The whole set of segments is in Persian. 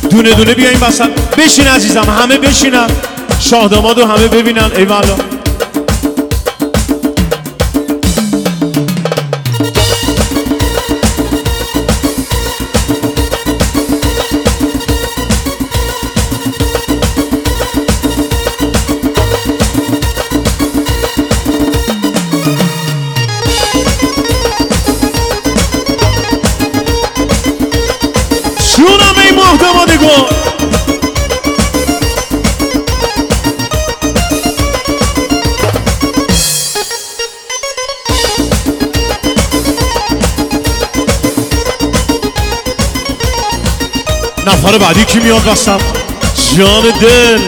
دونه دونه بیاین وسط. بشین عزیزم، همه بشینن، شاه دامادو همه ببینن. ای والا جونم ای ماه داماد گل. نفر بعدی کی میاد وسط؟ جان دل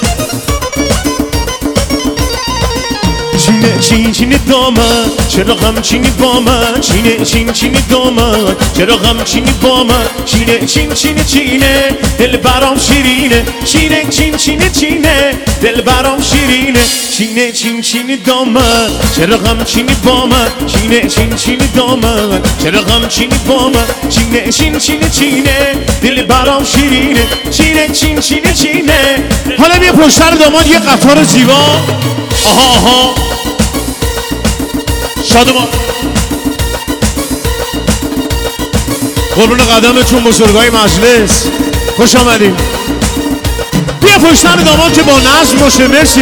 چینه چین چینی دامن، چرا غم چینی با من؟ چینه چین چینی دامن، چرا غم چینی با من؟ چینه چین چینی چینه، دل برام شیرینه. چینه چین چینی چینه، دل برام شیرینه. چینه چین چینی دامن، چرا غم چینی با من؟ چینه چین چینی دامن، چرا غم چینی با من؟ چینه چین چینی چینه، دل برام شیرینه. چینه چین چینی چینه. حالا بیا پشتر داماد یه قطار زیبا. آها آها شادمان قربون قدمتون بزرگای مجلس، خوش آمدیم. بیا پشتن داماد که با نظم باشه. مرسی.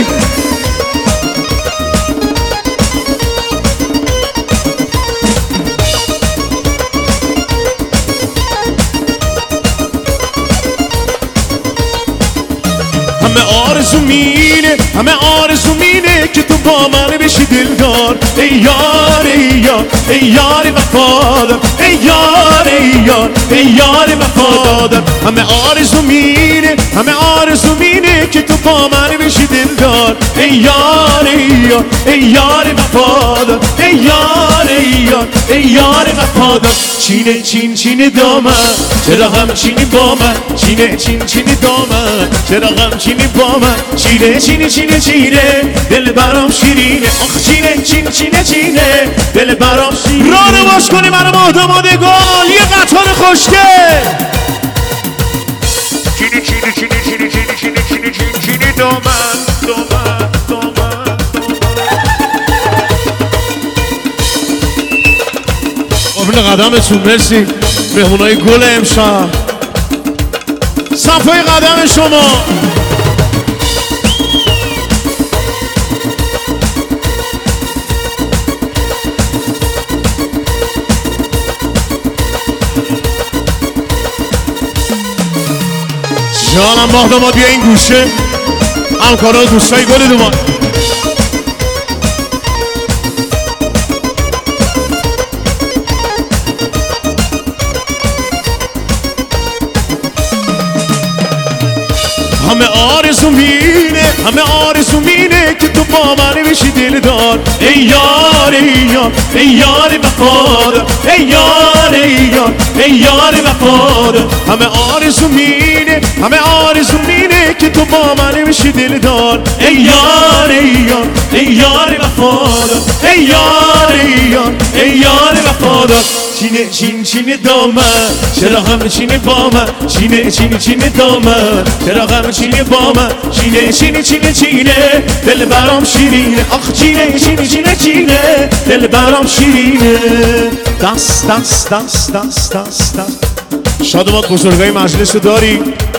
همه آرزو مینه، همه آرزو مینه که تو با من بشی دلدار. ای یار ای یار ای یار وفادار، ای یار ای یار ای یار وفادار. همه آرزو مینه، همه آرزو مینه که تو با من بشی دلدار. ای یار ای یار ای یار وفادار، ای یار ای یار ای یار وفادار. چینه چین چینی دامن، چرا غم چینی با من؟ چینه چین چینی دامن، چرا غم چینی با من؟ چینه چینی چینی چینه، دل برام شیرینه. آخ چینه چین چینه چینه، دل برام شیرینه. راه باز کنی برای ماه داماد گل، یه قطار خوشگل. چینی چینی چینی چینی چینی چینی چینی چینی چینی دامن دامن دامن. قابل قدمتون مرسی مهمونای گل امشب. صفای قدم شما. جانم ماه داماد بیا این گوشه. همکارا دوستای گل داماد. همه آرزو مینه، همه آرزو مینه که تو با من بشی دلدار. ای یار ای یار ای یار وفادار، ای یار ای یار ای یار وفادار. همه آرزو مینه، همه آرزو مینه که تو با من بشی دلدار. ای یار ای یار ای یار وفادار، ای یار ای یار ای یار وفادار. چینه چین چینی دامن، چرا غم چینی با من؟ چینه چین چینی دامن، چرا غم چینی با من؟ چینه چینی چینی چینه، دل برام شیرینه. آخ چینه چینی چینی چینه، دل برام شیرینه. دست دست دست دست دست دست. شادمان بزرگای مجلس رو داری.